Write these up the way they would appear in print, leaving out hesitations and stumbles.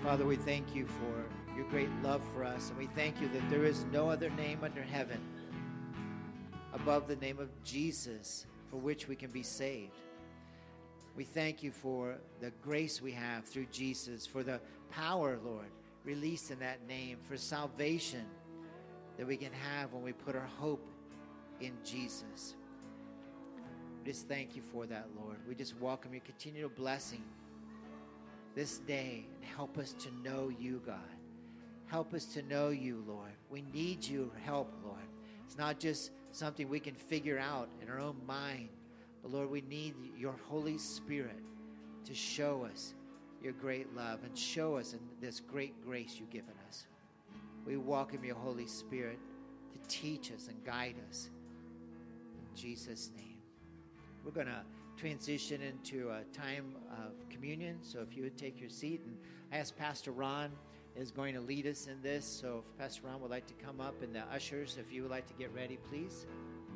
Father, we thank you for your great love for us, and we thank you that there is no other name under heaven above the name of Jesus for which we can be saved. We thank you for the grace we have through Jesus, for the power, Lord, released in that name, for salvation that we can have when we put our hope in Jesus. We just thank you for that, Lord. We just welcome your continual blessing this day, and help us to know you, God. Help us to know you, Lord. We need your help, Lord. It's not just something we can figure out in our own mind, but Lord, we need your Holy Spirit to show us your great love and show us in this great grace you've given us. We welcome your Holy Spirit to teach us and guide us. In Jesus' name. We're going to transition into a time of communion. So if you would take your seat, and I ask Pastor Ron is going to lead us in this. So if Pastor Ron would like to come up, and the ushers, if you would like to get ready, please.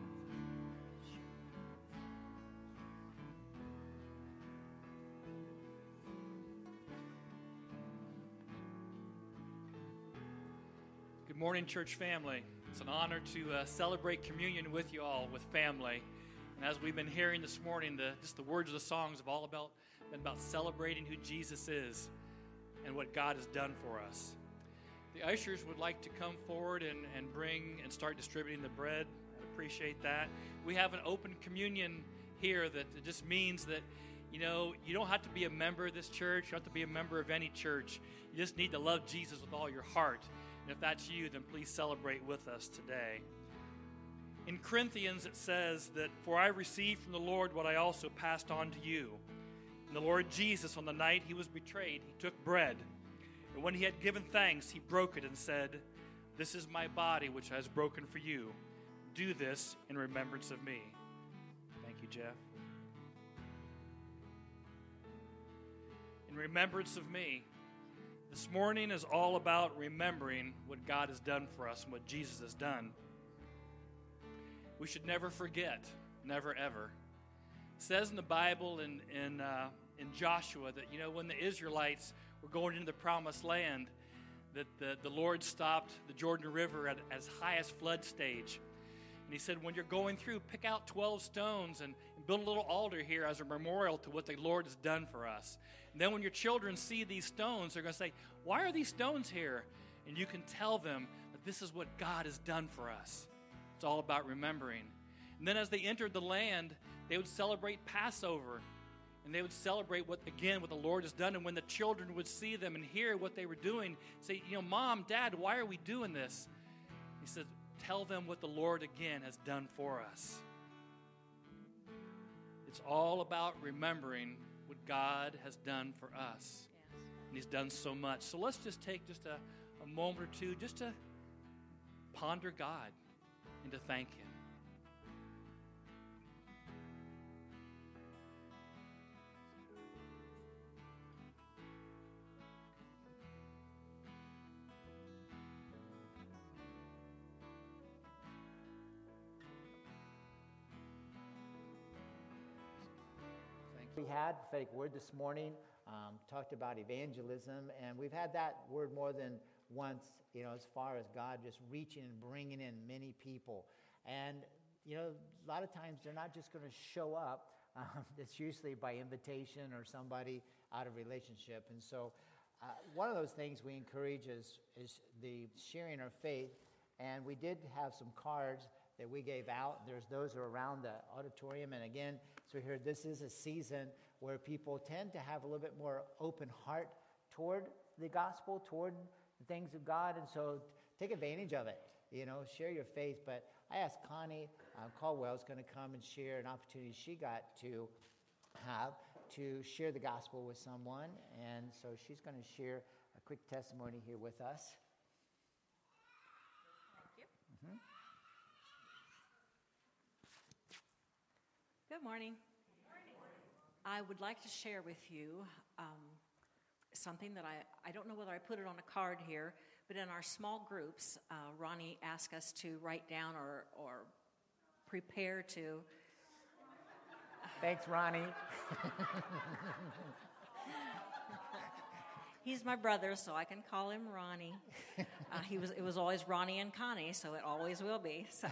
Good morning, church family. It's an honor to celebrate communion with you all, with family. And as we've been hearing this morning, the words of the songs have all been about celebrating who Jesus is and what God has done for us. The ushers would like to come forward and bring and start distributing the bread. I appreciate that. We have an open communion here that just means that, you don't have to be a member of this church. You don't have to be a member of any church. You just need to love Jesus with all your heart. And if that's you, then please celebrate with us today. In Corinthians, it says that, "For I received from the Lord what I also passed on to you. And the Lord Jesus, on the night he was betrayed, he took bread. And when he had given thanks, he broke it and said, 'This is my body, which I has broken for you. Do this in remembrance of me.'" Thank you, Jeff. In remembrance of me. This morning is all about remembering what God has done for us and what Jesus has done. We should never forget, never ever. It says in the Bible in Joshua that, when the Israelites were going into the promised land, that the Lord stopped the Jordan River at its highest flood stage. And he said, when you're going through, pick out 12 stones and build a little altar here as a memorial to what the Lord has done for us. And then when your children see these stones, they're going to say, "Why are these stones here?" And you can tell them that this is what God has done for us. It's all about remembering. And then as they entered the land, they would celebrate Passover. And they would celebrate what the Lord has done. And when the children would see them and hear what they were doing, say, "Mom, Dad, why are we doing this?" He said, "Tell them what the Lord again has done for us." It's all about remembering what God has done for us. Yes. And he's done so much. So let's just take just a moment or two just to ponder God and to thank him. We had prophetic word this morning, talked about evangelism, and we've had that word more than once, as far as God just reaching and bringing in many people. And, a lot of times they're not just going to show up. It's usually by invitation or somebody out of relationship. And so one of those things we encourage is the sharing our faith. And we did have some cards that we gave out. There's those who are around the auditorium. And again, so here, this is a season where people tend to have a little bit more open heart toward the gospel, toward the things of God. And so take advantage of it, share your faith. But I asked Connie Caldwell is going to come and share an opportunity she got to have to share the gospel with someone. And so she's going to share a quick testimony here with us. Thank you. Mm-hmm. Good morning. I would like to share with you something that I don't know whether I put it on a card here, but in our small groups, Ronnie asked us to write down or prepare to. Thanks, Ronnie. He's my brother, so I can call him Ronnie. It was always Ronnie and Connie, so it always will be. So,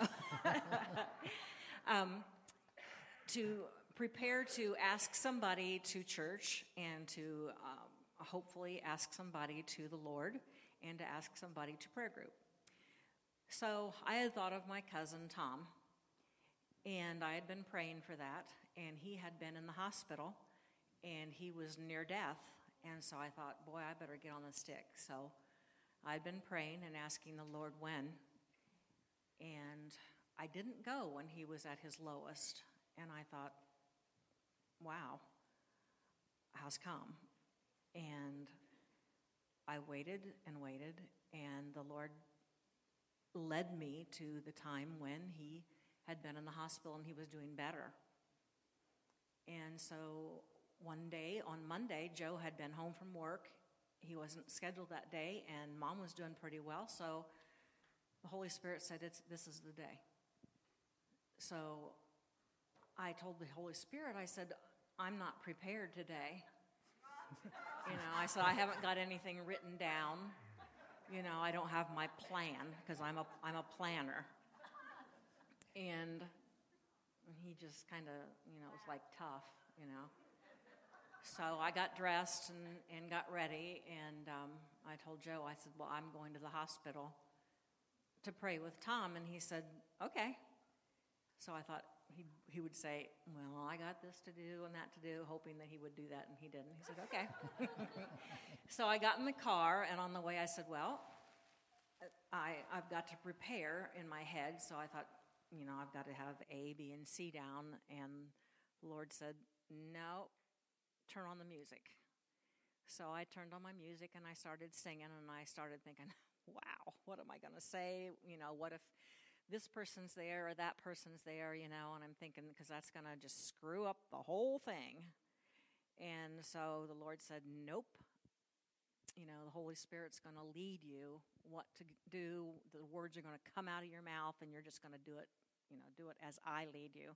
to prepare to ask somebody to church and to hopefully ask somebody to the Lord and to ask somebody to prayer group. So I had thought of my cousin Tom, and I had been praying for that, and he had been in the hospital, and he was near death, and so I thought, boy, I better get on the stick. So I'd been praying and asking the Lord when, and I didn't go when he was at his lowest, and I thought, wow, how's come? And I waited and waited, and the Lord led me to the time when he had been in the hospital and he was doing better. And so one day, on Monday, Joe had been home from work. He wasn't scheduled that day, and Mom was doing pretty well, so the Holy Spirit said, this is the day. So I told the Holy Spirit, I said, I'm not prepared today. I said, I haven't got anything written down. I don't have my plan, because I'm a planner. And he just kind of, was like tough, So I got dressed and got ready, and I told Joe, I said, well, I'm going to the hospital to pray with Tom. And he said, okay. So I thought he would say, well, I got this to do and that to do, hoping that he would do that, and he didn't. He said, okay. So I got in the car, and on the way I said, well, I've got to prepare in my head. So I thought, I've got to have A, B, and C down. And the Lord said, no, turn on the music. So I turned on my music, and I started singing, and I started thinking, wow, what am I going to say? What if this person's there or that person's there, and I'm thinking, because that's going to just screw up the whole thing. And so the Lord said, nope. The Holy Spirit's going to lead you what to do. The words are going to come out of your mouth, and you're just going to do it, do it as I lead you.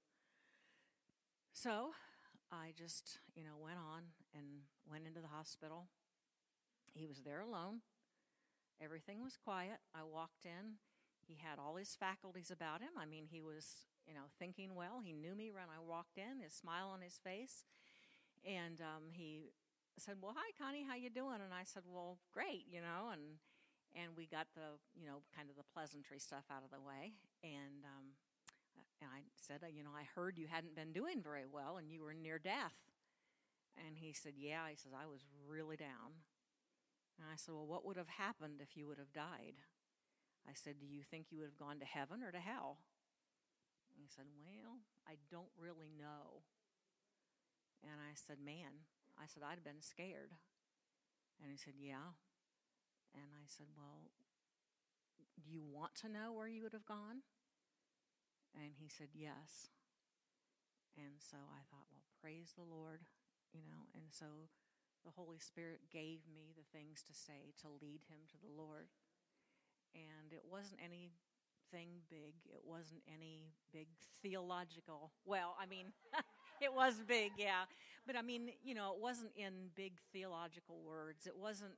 So I just, went on and went into the hospital. He was there alone. Everything was quiet. I walked in. He had all his faculties about him. I mean, he was, thinking well. He knew me when I walked in, his smile on his face. And he said, well, hi, Connie, how you doing? And I said, well, great, and we got the, kind of the pleasantry stuff out of the way. And I said, I heard you hadn't been doing very well and you were near death. And he said, yeah. He says, I was really down. And I said, well, what would have happened if you would have died? I said, do you think you would have gone to heaven or to hell? And he said, well, I don't really know. And I said, man, I'd have been scared. And he said, yeah. And I said, well, do you want to know where you would have gone? And he said, yes. And so I thought, well, praise the Lord, And so the Holy Spirit gave me the things to say to lead him to the Lord. And it wasn't anything big. It wasn't any big theological, it was big, yeah. But it wasn't in big theological words. It wasn't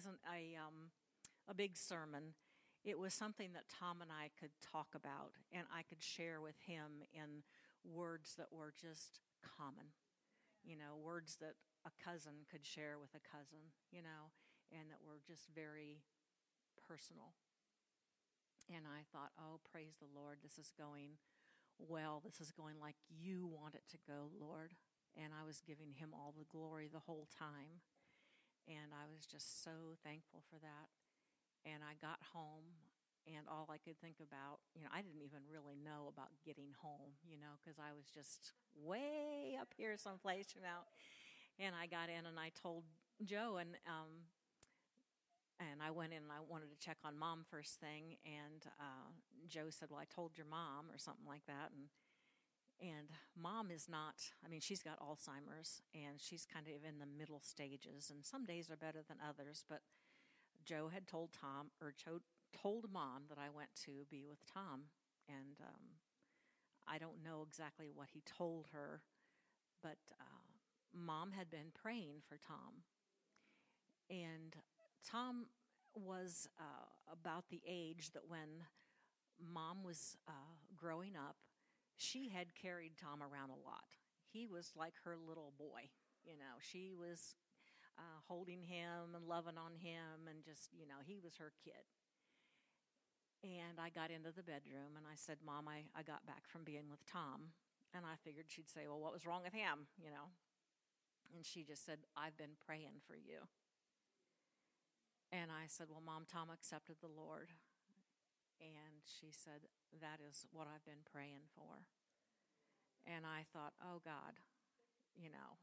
a big sermon. It was something that Tom and I could talk about, and I could share with him in words that were just common. Words that a cousin could share with a cousin, and that were just very personal. And I thought, oh, praise the Lord, this is going well. This is going like you want it to go, Lord. And I was giving him all the glory the whole time. And I was just so thankful for that. And I got home, and all I could think about, I didn't even really know about getting home, because I was just way up here someplace, And I got in, and I told Joe, and I went in, and I wanted to check on Mom first thing, and Joe said, well, I told your mom, or something like that, and Mom is not, she's got Alzheimer's, and she's kind of in the middle stages, and some days are better than others, but Joe had told Mom that I went to be with Tom, and I don't know exactly what he told her, but Mom had been praying for Tom. And Tom was about the age that when Mom was growing up, she had carried Tom around a lot. He was like her little boy, you know. She was holding him and loving on him and just, you know, he was her kid. And I got into the bedroom and I said, Mom, I got back from being with Tom. And I figured she'd say, well, what was wrong with him, you know? And she just said, I've been praying for you. And I said, well, Mom, Tom accepted the Lord. And she said, that is what I've been praying for. And I thought, oh, God, you know,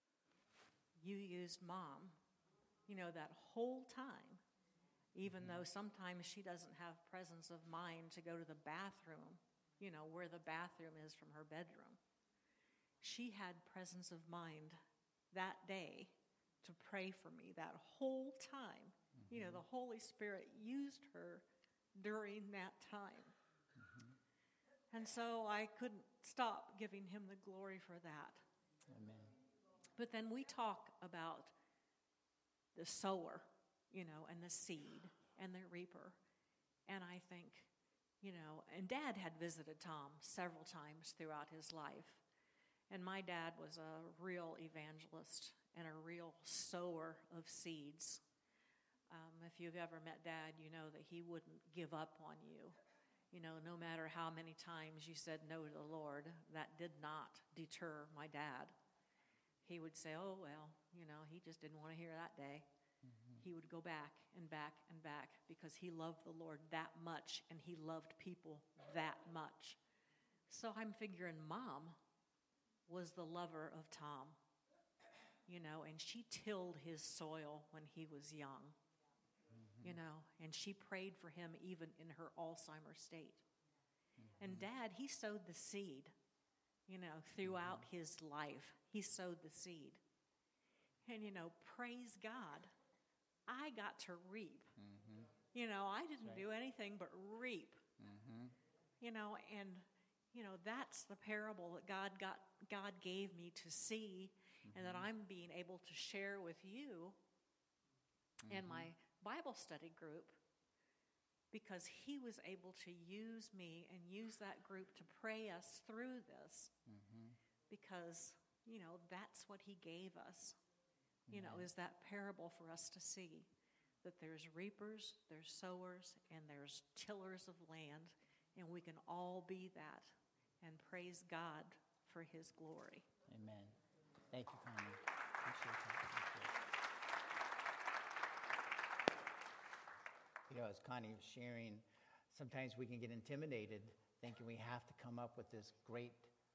you used Mom, you know, that whole time, even though sometimes she doesn't have presence of mind to go to the bathroom, you know, where the bathroom is from her bedroom. She had presence of mind that day to pray for me that whole time. You know, the Holy Spirit used her during that time. And so I couldn't stop giving him the glory for that. Amen. But then we talk about the sower, you know, and the seed and the reaper. And I think, you know, and Dad had visited Tom several times throughout his life. And my dad was a real evangelist and a real sower of seeds. If you've ever met Dad, you know that he wouldn't give up on you. You know, no matter how many times you said no to the Lord, that did not deter my dad. He would say, oh, well, you know, he just didn't want to hear that day. He would go back and back and back because he loved the Lord that much and he loved people that much. So I'm figuring Mom was the lover of Tom, you know, and she tilled his soil when he was young. You know, and she prayed for him even in her Alzheimer's state. And Dad, he sowed the seed, you know, throughout his life. He sowed the seed. And, you know, praise God, I got to reap. You know, I didn't do anything but reap. You know, and, you know, that's the parable that God gave me to see and that I'm being able to share with you and my Bible study group, because he was able to use me and use that group to pray us through this, because, you know, that's what he gave us, you know, is that parable for us to see that there's reapers, there's sowers, and there's tillers of land, and we can all be that and praise God for his glory. Amen. Thank you, Connie. Appreciate that. You know, as Connie was sharing, sometimes we can get intimidated thinking we have to come up with this great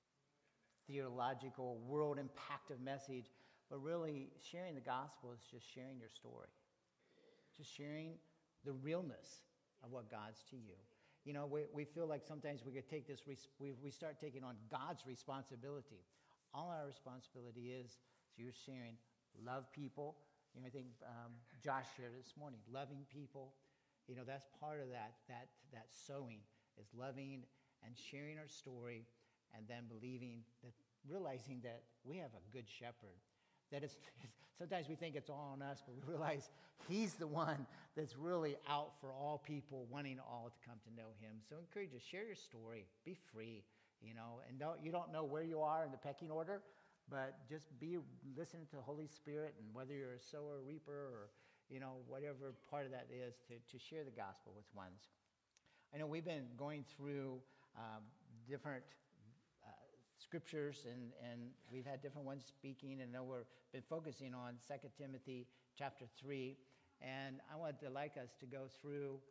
theological, world-impactful message, but really sharing the gospel is just sharing your story, just sharing the realness of what God's to you. You know, we feel like sometimes we could take this, we start taking on God's responsibility. All our responsibility is, so you're sharing, love people. You know, I think Josh shared this morning, loving people. You know, that's part of that sowing, is loving and sharing our story, and then believing that, realizing that we have a good shepherd. That it's sometimes we think it's all on us, but we realize he's the one that's really out for all people, wanting all to come to know him. So I encourage you, share your story, be free, you know, and you don't know where you are in the pecking order, but just be listening to the Holy Spirit, and whether you're a sower, reaper, or, you know, whatever part of that is, to share the gospel with ones. I know we've been going through different scriptures, and we've had different ones speaking, and I know we've been focusing on 2 Timothy chapter 3, and I would like us to go through,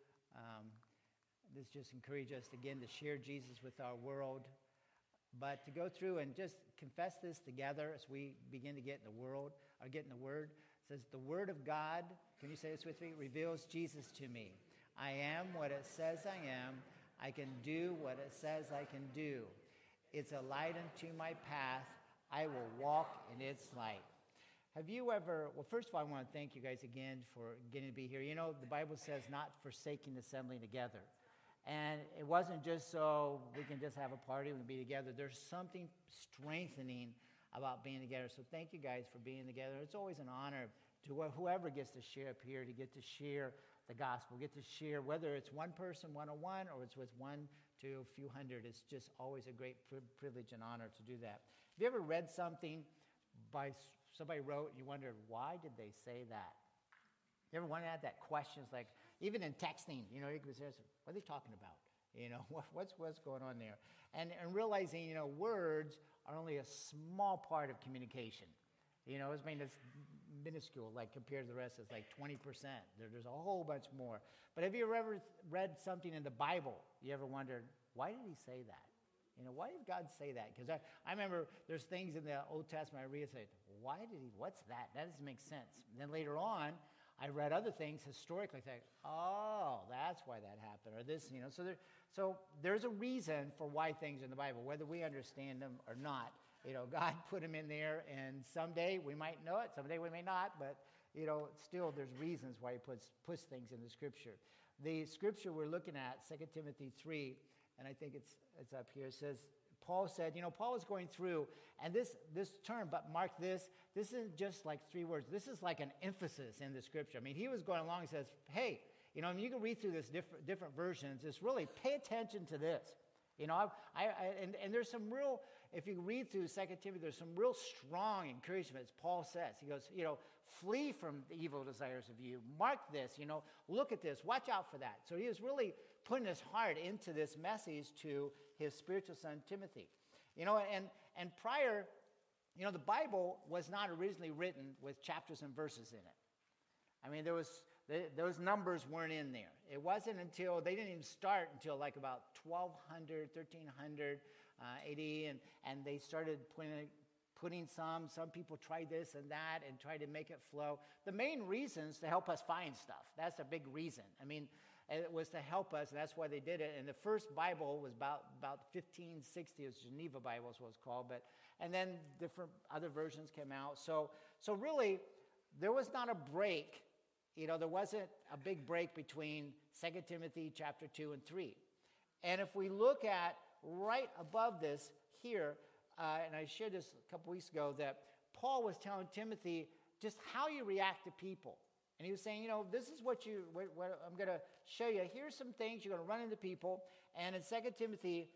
this just encourage us again to share Jesus with our world, but to go through and just confess this together as we begin to get in the world, or get in the Word. It says, the Word of God, can you say this with me, reveals Jesus to me. I am what it says I am. I can do what it says I can do. It's a light unto my path. I will walk in its light. Have you ever, well, first of all, I want to thank you guys again for getting to be here. You know, the Bible says not forsaking assembling together. And it wasn't just so we can just have a party and be together. There's something strengthening about being together. So thank you guys for being together. It's always an honor to whoever gets to share up here, to get to share the gospel, get to share, whether it's one person, one-on-one, or it's with one to a few hundred. It's just always a great privilege and honor to do that. Have you ever read something by somebody wrote, and you wondered, why did they say that? You ever wondered that questions, like, even in texting, you could say, what are they talking about? What's going on there? And realizing, words are only a small part of communication. It's minuscule, like compared to the rest, it's like 20%. There's a whole bunch more. But have you ever read something in the Bible? You ever wondered, why did he say that? Why did God say that? Because I remember there's things in the Old Testament I read and say, what's that? That doesn't make sense. And then later on, I read other things historically, think, oh, that's why that happened, or this, So there's a reason for why things in the Bible, whether we understand them or not. God put them in there, and someday we might know it, someday we may not, but, still there's reasons why he puts things in the Scripture. The Scripture we're looking at, 2 Timothy 3, and I think it's up here, it says, Paul said, Paul is going through, and this term, but mark this isn't just like 3 words. This is like an emphasis in the Scripture. I mean, he was going along and says, hey, you can read through this different versions. It's really, pay attention to this. And there's some real, if you read through 2 Timothy, there's some real strong encouragement, as Paul says. He goes, flee from the evil desires of you. Mark this, look at this, watch out for that. So he was really putting his heart into this message to his spiritual son, Timothy. And prior, the Bible was not originally written with chapters and verses in it. I mean, those numbers weren't in there. It wasn't until, they didn't even start until like about 1200, 1300 AD, and they started putting some people tried this and that and tried to make it flow. The main reasons to help us find stuff. That's a big reason. I mean, it was to help us, and that's why they did it. And the first Bible was about 1560. It was Geneva Bible is what it's called. And then different other versions came out. So really, there was not a break. There wasn't a big break between 2 Timothy chapter 2 and 3. And if we look at right above this here, and I shared this a couple weeks ago, that Paul was telling Timothy just how you react to people. And he was saying, this is what I'm going to show you. Here's some things you're going to run into people. And in 2 Timothy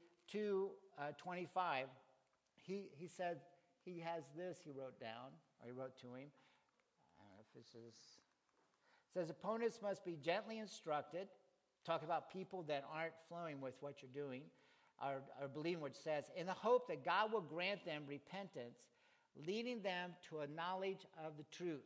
2:25, he said he has this he wrote down, or he wrote to him. I don't know if this is... It says, opponents must be gently instructed. Talk about people that aren't flowing with what you're doing, or believing what it says, in the hope that God will grant them repentance, leading them to a knowledge of the truth.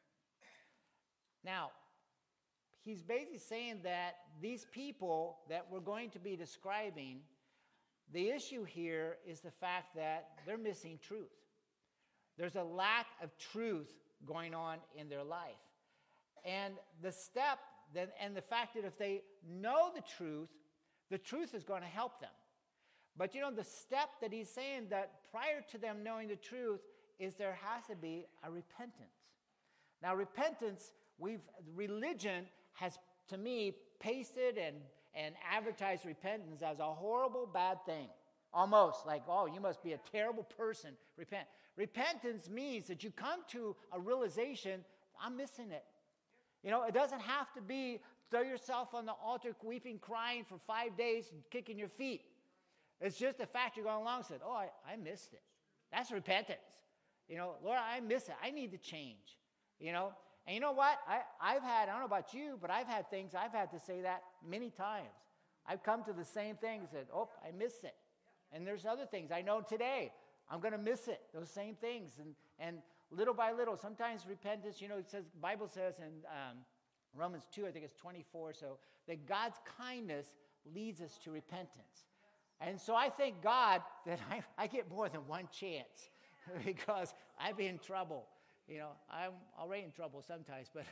Now, he's basically saying that these people that we're going to be describing, the issue here is the fact that they're missing truth. There's a lack of truth going on in their life. And the step, and the fact that if they know the truth is going to help them. But the step that he's saying that prior to them knowing the truth is there has to be a repentance. Now, repentance, religion has, to me, pasted and advertised repentance as a horrible, bad thing. Almost like, oh, you must be a terrible person. Repent. Repentance means that you come to a realization, I'm missing it. It doesn't have to be throw yourself on the altar, weeping, crying for 5 days, and kicking your feet. It's just the fact you're going along and said, oh, I missed it. That's repentance. Lord, I miss it. I need to change. And you know what? I don't know about you, but I've had things I've had to say that many times. I've come to the same thing and said, oh, I miss it. And there's other things I know today. I'm going to miss it, those same things. And little by little, sometimes repentance, it says, the Bible says in Romans 2, I think it's 24, so that God's kindness leads us to repentance. And so I thank God that I get more than one chance because I'd be in trouble. I'm already in trouble sometimes, but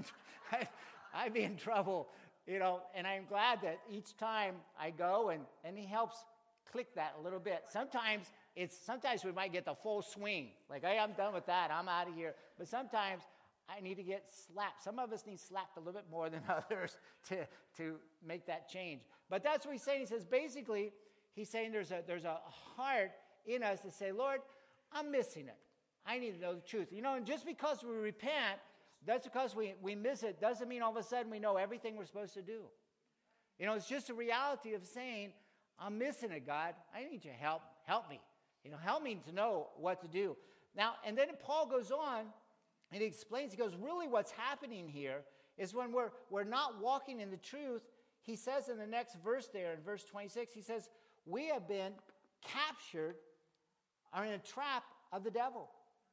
I'd be in trouble, and I'm glad that each time I go and he helps click that a little bit. Sometimes we might get the full swing, like, hey, I'm done with that, I'm out of here. But sometimes I need to get slapped. Some of us need slapped a little bit more than others to make that change. But that's what he's saying. He says, basically, he's saying there's a heart in us to say, Lord, I'm missing it. I need to know the truth. And just because we repent That's because we miss it doesn't mean all of a sudden we know everything we're supposed to do. You know, it's just a reality of saying, I'm missing it, God. I need your help. Help me. You know, help me to know what to do. Now, and then Paul goes on and he explains, he goes, really what's happening here is when we're not walking in the truth, he says in the next verse there, in verse 26, he says, we have been captured, are in a trap of the devil.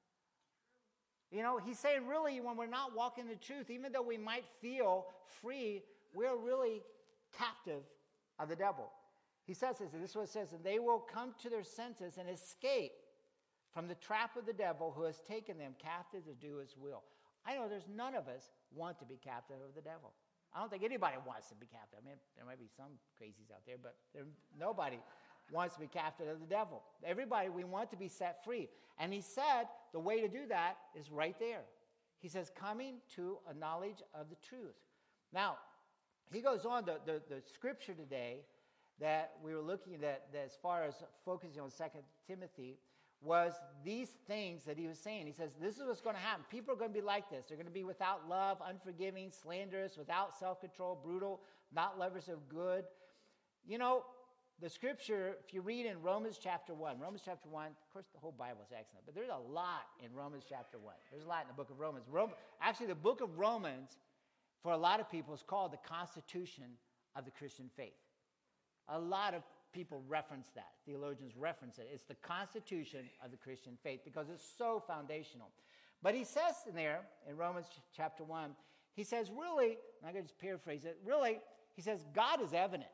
You know, he's saying really when we're not walking the truth, even though we might feel free, we're really captive of the devil. He says this is what it says, and they will come to their senses and escape from the trap of the devil who has taken them captive to do his will. I know there's none of us want to be captive of the devil. I don't think anybody wants to be captive. I mean, there might be some crazies out there, but nobody wants to be captive of the devil. Everybody, we want to be set free. And he said the way to do that is right there. He says, coming to a knowledge of the truth. Now, he goes on, the scripture today that we were looking at as far as focusing on 2 Timothy was these things that he was saying. He says, this is what's going to happen. People are going to be like this. They're going to be without love, unforgiving, slanderous, without self-control, brutal, not lovers of good. You know, the scripture, if you read in Romans chapter 1, of course the whole Bible is excellent, but there's a lot in Romans chapter 1. There's a lot in the book of Romans. Actually, the book of Romans, for a lot of people, is called the Constitution of the Christian faith. A lot of people reference that. Theologians reference it. It's the Constitution of the Christian faith because it's so foundational. But he says in there, in Romans chapter 1, he says, really, and I'm going to just paraphrase it, really, he says, God is evident.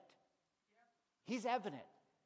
He's evident.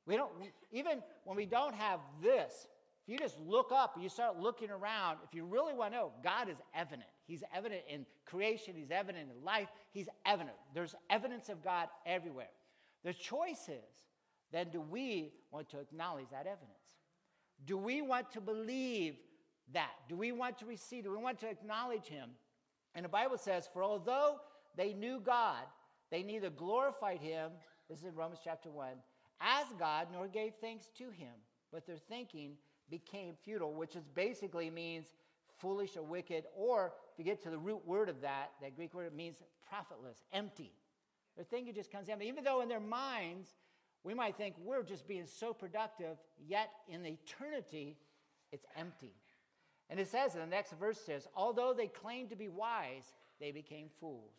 Even when we don't have this, if you just look up and you start looking around, if you really want to know, God is evident. He's evident in creation. He's evident in life. He's evident. There's evidence of God everywhere. The choice is, then do we want to acknowledge that evidence? Do we want to believe that? Do we want to receive? Do we want to acknowledge him? And the Bible says, for although they knew God, they neither glorified him, this is in Romans chapter 1, as God, nor gave thanks to him. But their thinking became futile, which is basically means foolish or wicked, or if you get to the root word of that Greek word, it means profitless, empty. Their thinking just comes empty. Even though in their minds, we might think we're just being so productive, yet in eternity, it's empty. And it says, in the next verse says, although they claimed to be wise, they became fools.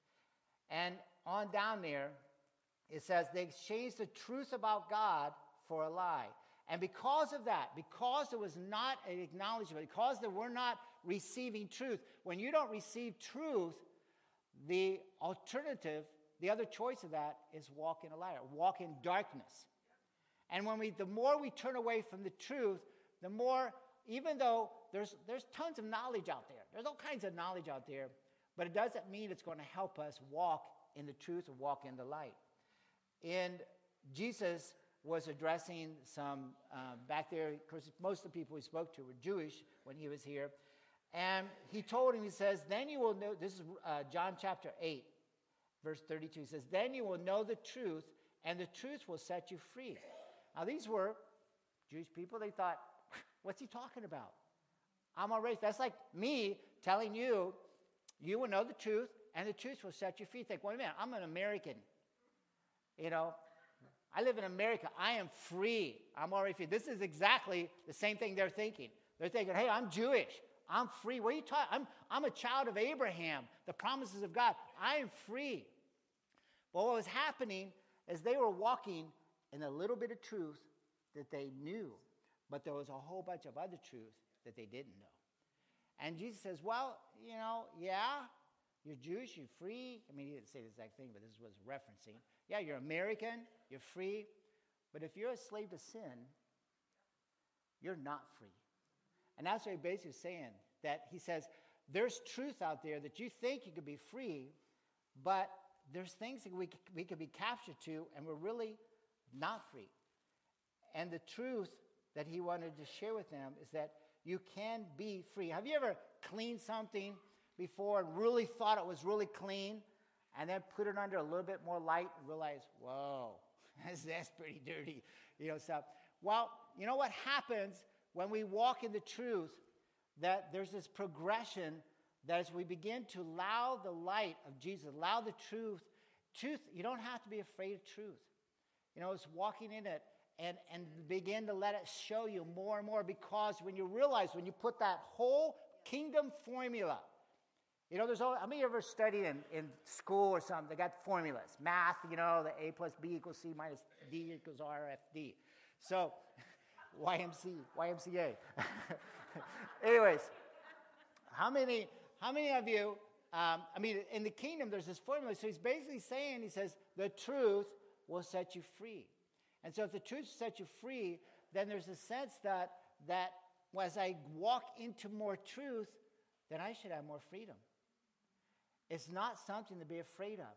And on down there, it says they exchanged the truth about God for a lie. And because of that, because there was not an acknowledgement, because they were not receiving truth, when you don't receive truth, the alternative, the other choice of that is walk in a lie, walk in darkness. And the more we turn away from the truth, the more, even though there's tons of knowledge out there, there's all kinds of knowledge out there, but it doesn't mean it's going to help us walk in the truth or walk in the light. And Jesus was addressing some, back there, of course, most of the people he spoke to were Jewish when he was here. And he told him, he says, then you will know, this is John chapter 8, verse 32. He says, then you will know the truth, and the truth will set you free. Now, these were Jewish people. They thought, what's he talking about? I'm all race. That's like me telling you, you will know the truth, and the truth will set you free. Think, wait a minute, I'm an American. You know, I live in America. I am free. I'm already free. This is exactly the same thing they're thinking. They're thinking, hey, I'm Jewish. I'm free. What are you talking? I'm a child of Abraham, the promises of God. I am free. But what was happening is they were walking in a little bit of truth that they knew, but there was a whole bunch of other truth that they didn't know. And Jesus says, well, you know, yeah, you're Jewish, you're free. I mean, he didn't say the exact thing, but this is what it's referencing. Yeah, you're American, you're free. But if you're a slave to sin, you're not free. And that's what he basically is saying, that he says, there's truth out there that you think you could be free, but there's things that we could be captured to, and we're really not free. And the truth that he wanted to share with them is that you can be free. Have you ever cleaned something before and really thought it was really clean, and then put it under a little bit more light and realize, whoa, that's pretty dirty, stuff. Well, you know what happens when we walk in the truth, that there's this progression that as we begin to allow the light of Jesus, allow the truth, you don't have to be afraid of truth. You know, it's walking in it and begin to let it show you more and more, because when you realize, when you put that whole kingdom formula, you know, how many of you ever studied in school or something? They got formulas. Math, you know, the A plus B equals C minus D equals RFD. So, YMCA. Anyways, how many of you, in the kingdom, there's this formula. So he's basically saying, he says, the truth will set you free. And so if the truth sets you free, then there's a sense that as I walk into more truth, then I should have more freedom. It's not something to be afraid of.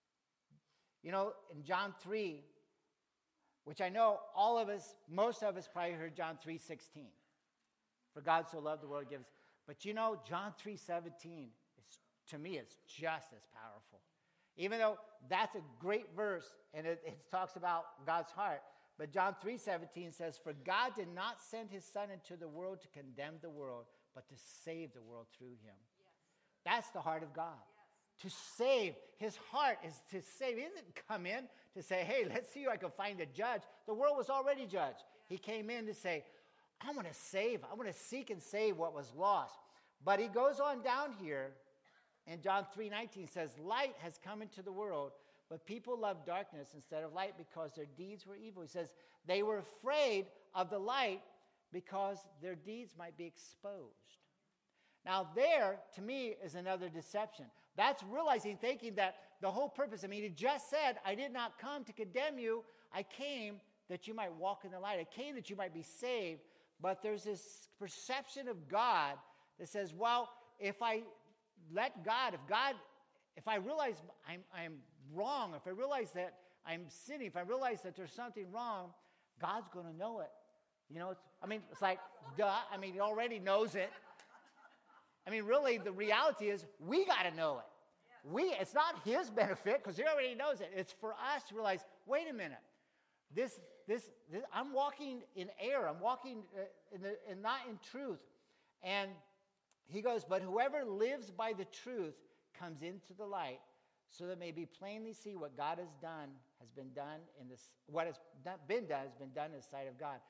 You know, in John 3, which I know most of us probably heard John 3:16. For God so loved the world, gives. But you know, John 3:17, to me, it's just as powerful. Even though that's a great verse, and it talks about God's heart. But John 3:17 says, for God did not send his Son into the world to condemn the world, but to save the world through him. Yes. That's the heart of God. Yes. To save. His heart is to save. He didn't come in to say, hey, let's see if I can find a judge. The world was already judged. Yes. He came in to say, I want to save. I want to seek and save what was lost. But he goes on down here, and John 3:19 says, light has come into the world, but people love darkness instead of light because their deeds were evil. He says they were afraid of the light because their deeds might be exposed. Now there, to me, is another deception. That's realizing, thinking that the whole purpose, he just said, I did not come to condemn you. I came that you might walk in the light. I came that you might be saved. But there's this perception of God that says, well, if I let God, if I realize I'm wrong, if I realize that I'm sinning, if I realize that there's something wrong, God's going to know it. You know, it's like, duh. He already knows it. Really, the reality is we got to know it. It's not his benefit because he already knows it. It's for us to realize, wait a minute, this I'm walking in error. I'm walking not in truth. And he goes, but whoever lives by the truth comes into the light, so that may be plainly see what God has done has been done in this. What has been done has been done in the sight of God.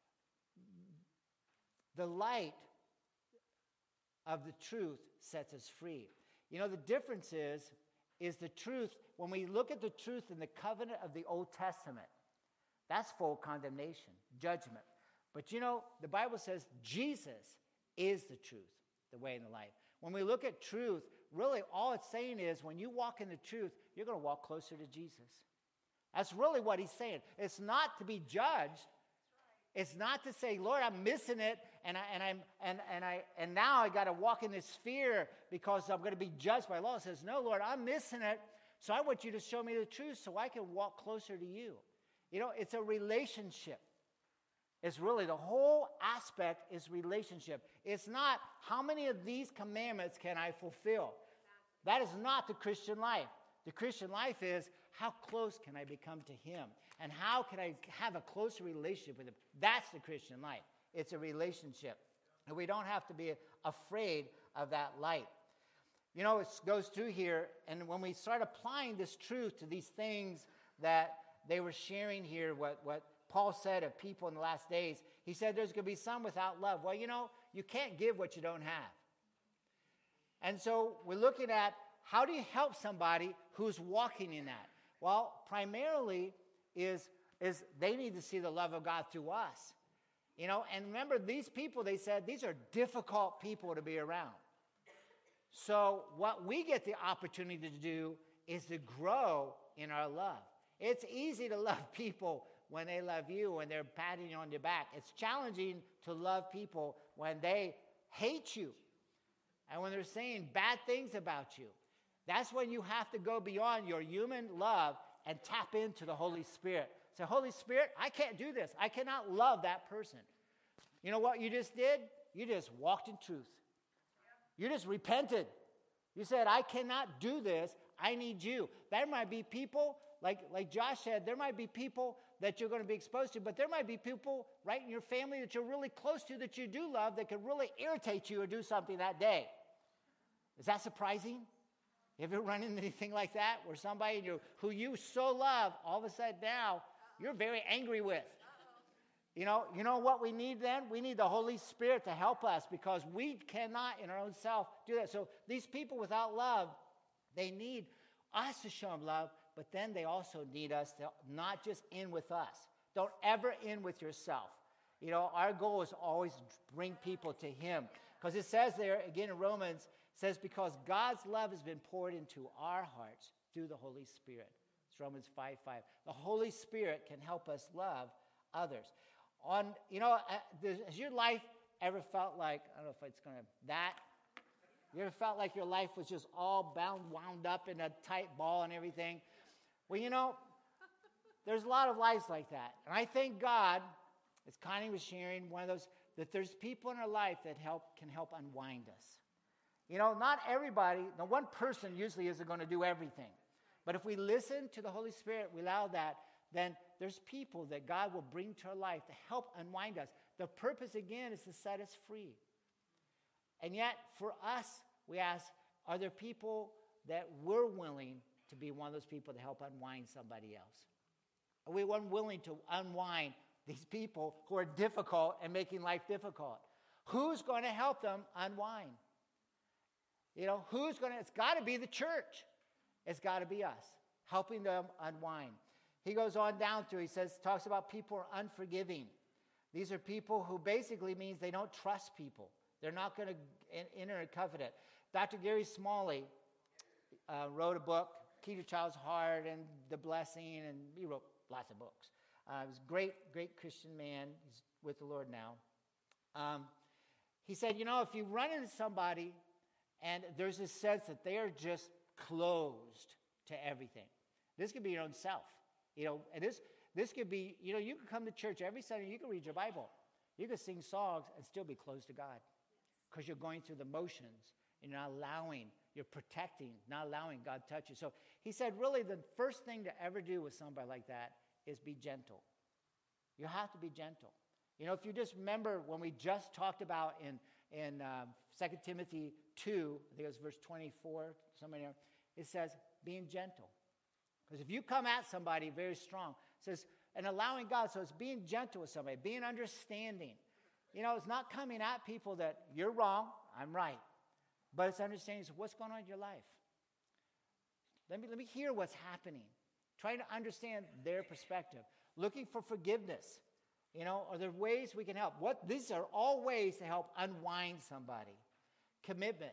The light of the truth sets us free. You know, the difference is the truth. When we look at the truth in the covenant of the Old Testament, that's full condemnation, judgment. But you know, the Bible says Jesus is the truth, the way, and the life. When we look at truth, really all it's saying is when you walk in the truth, you're going to walk closer to Jesus. That's really what he's saying. It's not to be judged. It's not to say, Lord, I'm missing it, and now I got to walk in this fear because I'm going to be judged by law. It says, no, Lord, I'm missing it, so I want you to show me the truth so I can walk closer to you. You know, it's a relationship. It's really the whole aspect is relationship. It's not how many of these commandments can I fulfill. That is not the Christian life. The Christian life is how close can I become to him? And how can I have a closer relationship with him? That's the Christian life. It's a relationship. And we don't have to be afraid of that light. You know, it goes through here, and when we start applying this truth to these things that they were sharing here, what Paul said of people in the last days, he said there's going to be some without love. Well, you know, you can't give what you don't have. And so we're looking at how do you help somebody who's walking in that? Well, primarily is they need to see the love of God through us. You know, and remember, these people, they said, these are difficult people to be around. So what we get the opportunity to do is to grow in our love. It's easy to love people when they love you, when they're patting you on your back. It's challenging to love people when they hate you and when they're saying bad things about you. That's when you have to go beyond your human love and tap into the Holy Spirit. Say, Holy Spirit, I can't do this. I cannot love that person. You know what you just did? You just walked in truth. You just repented. You said, I cannot do this. I need you. There might be people, like Josh said, there might be people that you're going to be exposed to, but there might be people right in your family that you're really close to that you do love that could really irritate you or do something that day. Is that surprising? Have you run into anything like that where somebody who you so love, all of a sudden now you're very angry with? You know what we need then? We need the Holy Spirit to help us because we cannot in our own self do that. So these people without love, they need us to show them love, but then they also need us to not just end with us. Don't ever end with yourself. Our goal is always to bring people to Him. Because it says there, again in Romans, it says, because God's love has been poured into our hearts through the Holy Spirit. It's Romans 5:5. The Holy Spirit can help us love others. Has your life ever felt like, I don't know if it's going to, you ever felt like your life was just all wound up in a tight ball and everything? Well, there's a lot of lives like that. And I thank God, as Connie was sharing, one of those, that there's people in our life that can help unwind us. Not everybody, no one person usually isn't going to do everything. But if we listen to the Holy Spirit, we allow that, then there's people that God will bring to our life to help unwind us. The purpose, again, is to set us free. And yet, for us, we ask, are there people that we're willing to be one of those people to help unwind somebody else? Are we willing to unwind these people who are difficult and making life difficult? Who's going to help them unwind? It's got to be the church. It's got to be us, helping them unwind. He goes on down to, talks about people who are unforgiving. These are people who basically means they don't trust people. They're not going to enter a covenant. Dr. Gary Smalley wrote a book, Key to a Child's Heart and The Blessing, and he wrote lots of books. He was a great, great Christian man. He's with the Lord now. He said, if you run into somebody and there's a sense that they are just closed to everything. This could be your own self. And this could be, you can come to church every Sunday, you can read your Bible. You can sing songs and still be close to God because you're going through the motions and you're protecting, not allowing God to touch you. So he said, really, the first thing to ever do with somebody like that is be gentle. You have to be gentle. If you just remember when we just talked about in 2 Timothy 2, I think it was verse 24, somewhere there, it says, being gentle. Because if you come at somebody very strong, it says, and allowing God, so it's being gentle with somebody, being understanding. It's not coming at people that you're wrong, I'm right. But it's understanding what's going on in your life. Let me hear what's happening. Trying to understand their perspective. Looking for forgiveness. Are there ways we can help? These are all ways to help unwind somebody. Commitment.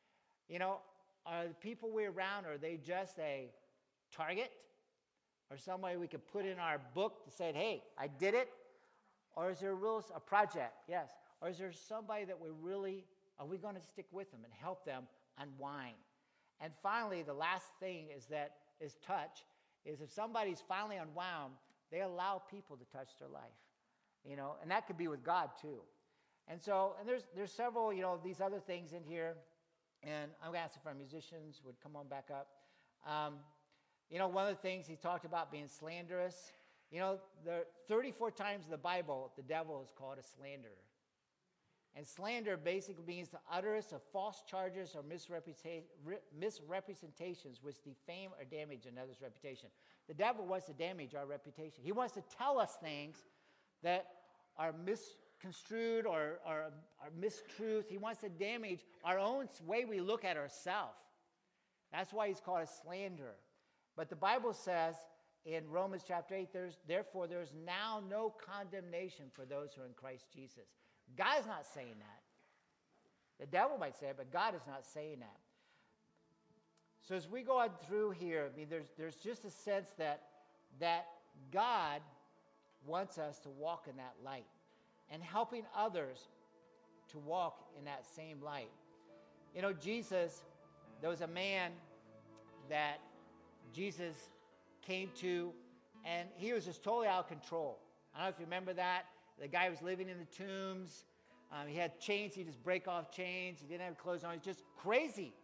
Are the people we're around, are they just a target? Or somebody we could put in our book to say, hey, I did it? Or is there a project? Yes. Or is there somebody that are we going to stick with them and help them unwind? And finally, the last thing is touch, is if somebody's finally unwound, they allow people to touch their life. And that could be with God too. And there's several, these other things in here. And I'm going to ask if our musicians would come on back up. One of the things he talked about being slanderous. There are 34 times in the Bible, the devil is called a slanderer. And slander basically means the utterance of false charges or misrepresentations which defame or damage another's reputation. The devil wants to damage our reputation. He wants to tell us things that are misconstrued or are mistruth. He wants to damage our own way we look at ourselves. That's why he's called a slanderer. But the Bible says in Romans chapter 8, therefore there's now no condemnation for those who are in Christ Jesus. God's not saying that. The devil might say it, but God is not saying that. So as we go on through here, there's just a sense that God wants us to walk in that light and helping others to walk in that same light. Jesus, there was a man that Jesus came to, and he was just totally out of control. I don't know if you remember that. The guy was living in the tombs. He had chains. He'd just break off chains. He didn't have clothes on. He was just crazy.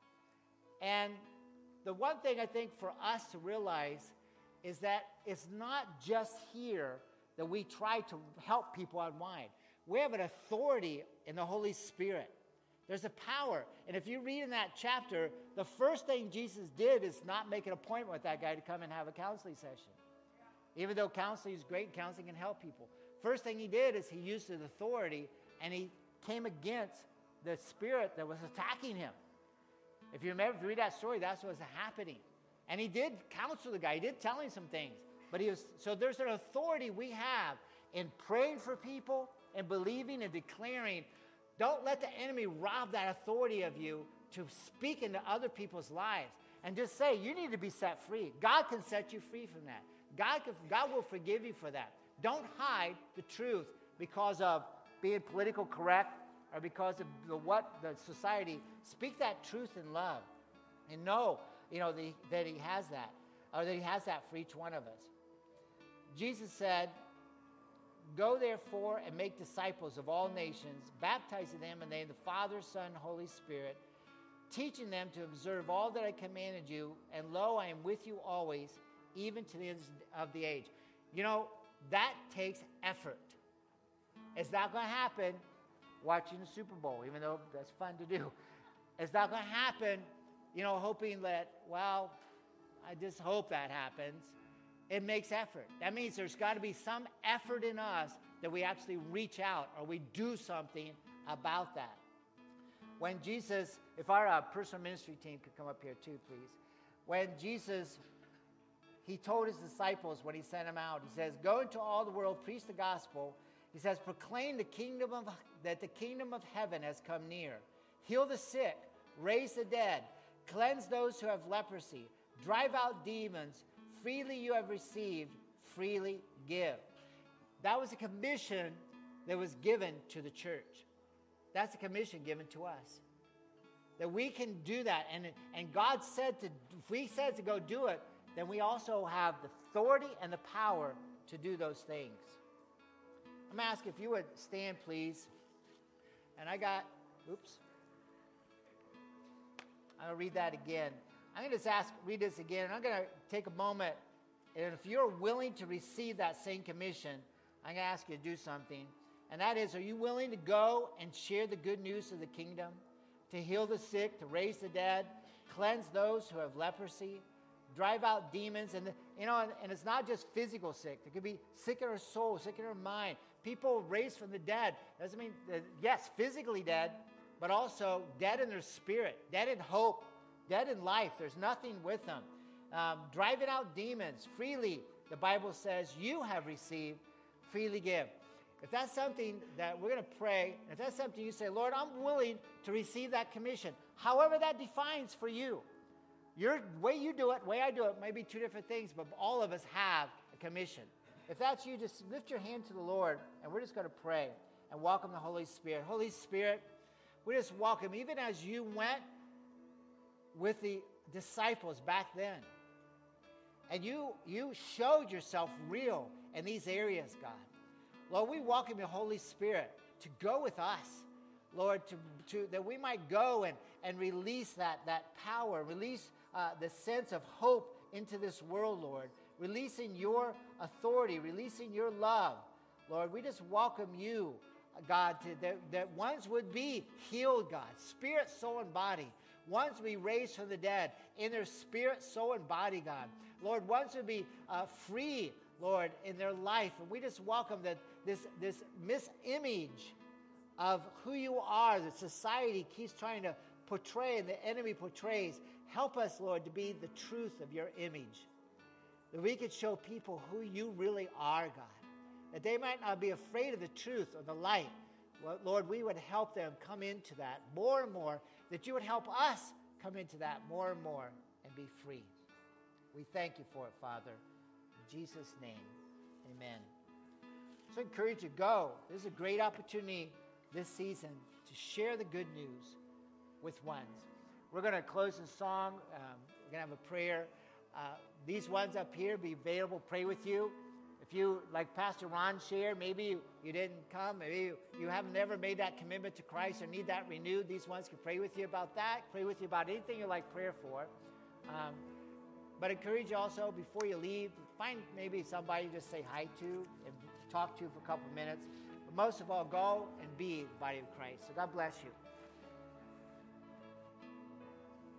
And the one thing I think for us to realize is that it's not just here that we try to help people unwind. We have an authority in the Holy Spirit. There's a power. And if you read in that chapter, the first thing Jesus did is not make an appointment with that guy to come and have a counseling session. Even though counseling is great, counseling can help people. First thing he did is he used his authority, and he came against the spirit that was attacking him. If you remember, if you read that story, that's what was happening. And he did counsel the guy. He did tell him some things. But so there's an authority we have in praying for people and believing and declaring. Don't let the enemy rob that authority of you to speak into other people's lives. And just say, you need to be set free. God can set you free from that. God will forgive you for that. Don't hide the truth because of being politically correct or because of the society. Speak that truth in love and know, that he has that, or that he has that for each one of us. Jesus said, go therefore and make disciples of all nations, baptizing them in the name of the Father, Son, and Holy Spirit, teaching them to observe all that I commanded you, and lo, I am with you always, even to the end of the age. That takes effort. It's not going to happen watching the Super Bowl, even though that's fun to do. It's not going to happen, hoping that, I just hope that happens. It makes effort. That means there's got to be some effort in us that we actually reach out or we do something about that. When Jesus, if our personal ministry team could come up here too, please. When Jesus, he told his disciples when he sent them out, he says, go into all the world, preach the gospel. He says, proclaim that the kingdom of heaven has come near. Heal the sick, raise the dead, cleanse those who have leprosy, drive out demons. Freely you have received, freely give. That was a commission that was given to the church. That's a commission given to us. That we can do that. And God said if we said to go do it, then we also have the authority and the power to do those things. I'm going to ask if you would stand, please. And I'm going to read that again. I'm going to read this again, and I'm going to take a moment, and if you're willing to receive that same commission, I'm going to ask you to do something, and that is, are you willing to go and share the good news of the kingdom, to heal the sick, to raise the dead, cleanse those who have leprosy, drive out demons, and it's not just physical sick. It could be sick in our soul, sick in our mind. People raised from the dead doesn't mean, yes, physically dead, but also dead in their spirit, dead in hope, dead in life. There's nothing with them. Driving out demons freely, the Bible says, you have received, freely give. If that's something that we're going to pray, if that's something you say, Lord, I'm willing to receive that commission, however that defines for you. Your way you do it, way I do it, may be two different things, but all of us have a commission. If that's you, just lift your hand to the Lord, and we're just going to pray and welcome the Holy Spirit. Holy Spirit, we just welcome, even as you went with the disciples back then, and you showed yourself real in these areas, God. Lord, we welcome your Holy Spirit to go with us, Lord, to that we might go and release that power, release the sense of hope into this world, Lord, releasing your authority, releasing your love. Lord, we just welcome you, God, that ones would be healed, God, spirit, soul, and body. Ones would be raised from the dead in their spirit, soul, and body, God. Lord, ones would be free, Lord, in their life. And we just welcome that this misimage of who you are that society keeps trying to portray and the enemy portrays. Help us, Lord, to be the truth of your image. That we could show people who you really are, God. That they might not be afraid of the truth or the light. Well, Lord, we would help them come into that more and more. That you would help us come into that more and more and be free. We thank you for it, Father. In Jesus' name, amen. So I encourage you, go. This is a great opportunity this season to share the good news with ones. We're going to close in song. We're going to have a prayer. These ones up here be available, pray with you. If you, like Pastor Ron shared, maybe you didn't come, maybe you haven't ever made that commitment to Christ or need that renewed, these ones can pray with you about that, pray with you about anything you like prayer for. But I encourage you also, before you leave, find maybe somebody to just say hi to and talk to for a couple minutes. But most of all, go and be the body of Christ. So God bless you.